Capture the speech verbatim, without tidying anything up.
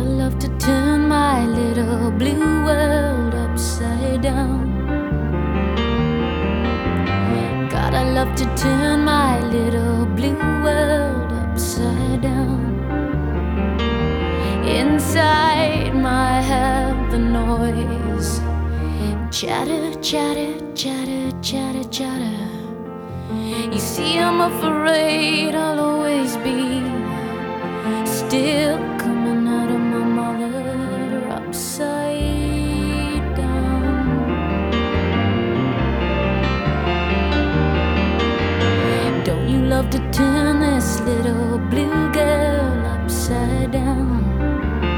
I love to turn my little blue world upside down. God, I love to turn my little blue world upside down. Inside my head the noise, chatter, chatter, chatter, chatter, chatter. You see, I'm afraid I'll always be still